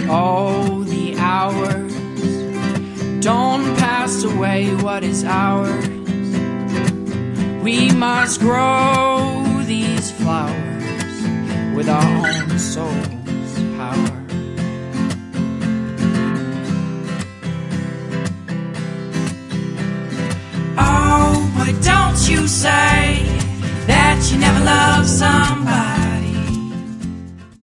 Oh, the hours don't pass away what is ours. We must grow these flowers with our own soul's power. Oh, why don't you say that you never loved somebody?